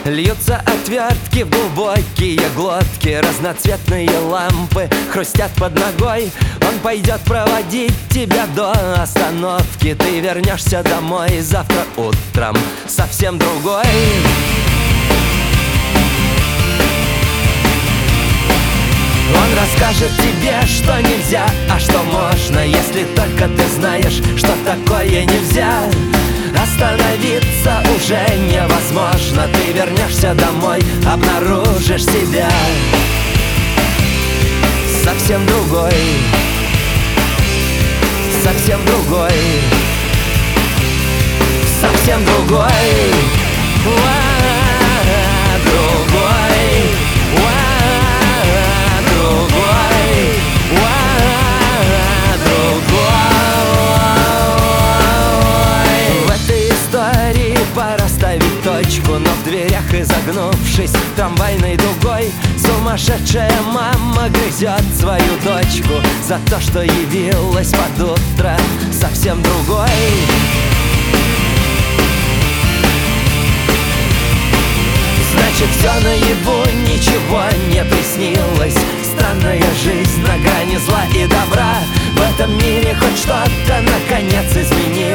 Льются отвертки в глубокие глотки, разноцветные лампы хрустят под ногой. Он пойдет проводить тебя до остановки. Ты вернешься домой завтра утром совсем другой. Он расскажет тебе, что нельзя, а что можно, если только ты знаешь, что такое нельзя. Остановиться уже невозможно. Ты вернешься домой, обнаружишь себя совсем другой, совсем другой, совсем другой, пора ставить точку, но в дверях, изогнувшись трамвайной дугой, сумасшедшая мама грызет свою дочку за то, что явилась под утро совсем другой. Значит, все наяву, ничего не приснилось. Странная жизнь на грани зла и добра. В этом мире хоть что-то наконец изменилось.